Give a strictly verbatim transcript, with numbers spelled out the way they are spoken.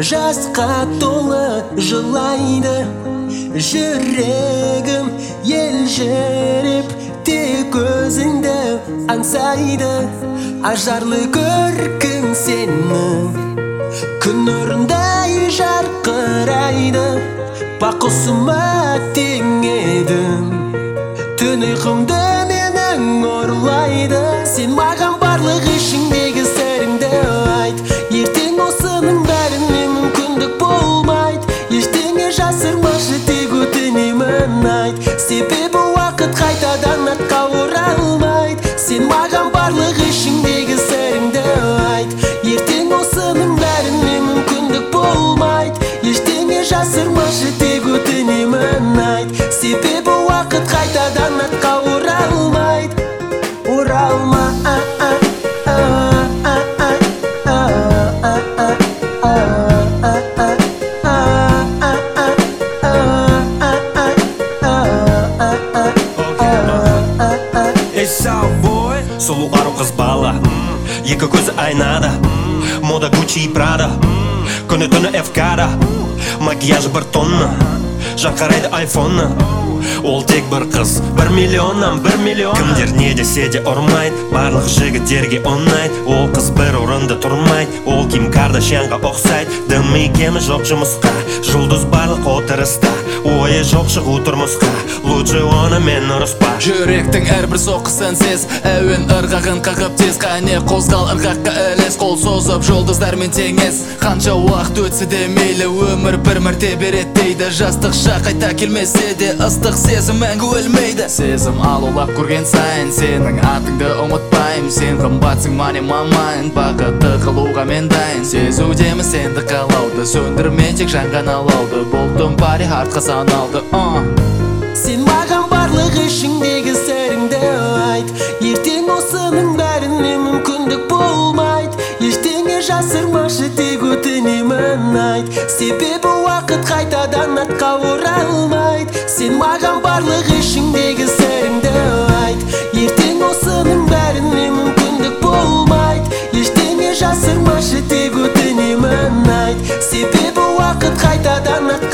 жасқа толы жылайды. Жүрегім елжіреп тек өзіңді аңсайды. Ажарлы көркің сенің күн нұрындай жарқырайды. Бақ құсыма теңедің, түн ұйқымды менің ұрлайды. Сен маған барлық ішіңдегі сырыңды айт. Ертең осының бәріне мүмкіндік болмайды. Ештеңе жасырмашы, тек өтінемін айт. Себебі уақыт қайтадан атқа оралмайды. Сен маған барлық ішіңдегі сырыңды айт. Ертең осының бәріне мүмкіндік болмайды. Ештеңе жасырмашы, тек өтінемін айт. Себебі уақыт қайтадан атқа оралмайды. Оралма Сұлу ару қыз бала, екі көзі айнада, мода Гуччи и Прада, күні түні эф када, макияжы бір тонна, жарқырайды айфонна. Ол тек бір қыз, бір миллионнан бір миллион. Кімдер не десе де ұрмайды, барлық жігіттерге ұнайды. Ол қыз бір орында тұрмайды, ол Ким Кардашьянға ұқсайды. Дымы кемі жоқ жұмысқа, жұлдыз барлық отырыста, ойы жоқ шығу тұрмысқа, лучше оны мен ұрыспа. Жүректің әрбір соққысын сез, әуен ырғағын қағып тез. Қане қозғал ырғаққа ілес, қол созып жұлдыздармен теңес. Қанша уақыт өтсе де мейлі, өмір бір мәрте береді дейді. Жастық шақ қайта келмесе де, ыстық сезім мәңгі өлмейді. Сезім алаулап көрген сайын, сенің атыңды ұмытпайым. Сен қымбатсың мане мамайын, бақытты қылуға мен дайын. Сезудемі сенді қалауды, сөндірме тек жанған алауды. Болдым пари артқа саналды. Сен маған барлық ішіңдегі сырыңды айт. Ертең осының бәріне мүмкіндік болмайды. Ештеңе жасырмашы, тек өтінемін айт. Себебі уақыт қайтадан атқа оралмайды. Сен маған барлық ішіңдегі сырыңды айт. Ертең осының бәріне мүмкіндік болмайды. Ештеңе жасырмашы, тек өтінемін айт. Себебі уақыт қайтадан атқа